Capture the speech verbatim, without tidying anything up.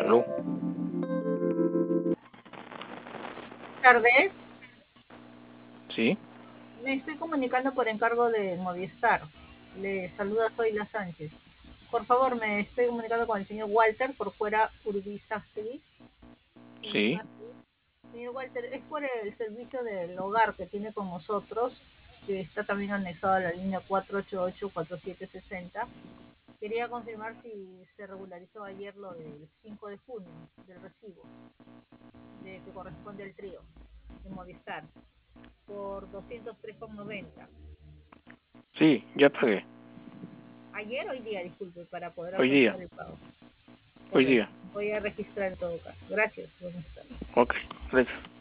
Aló. Tardes, Sí, me estoy comunicando por encargo de Movistar. Le saluda Zoila Sánchez. Por favor, me estoy comunicando con el señor Walter por fuera Urbizastegui. sí. Señor Walter, es por el servicio del hogar que tiene con nosotros, que está también anexado a la línea cuatro ocho ocho cuatro siete seis cero. Quería confirmar si se regularizó ayer lo del cinco de junio, del recibo, de que corresponde al trío de Movistar, por doscientos tres con noventa. Sí, ya pagué. Ayer o hoy día, disculpe, para poder Hoy día. autorizar el pago. Hoy Correcto. día. Voy a registrar en todo caso. Gracias. Buenas tardes. Ok, gracias.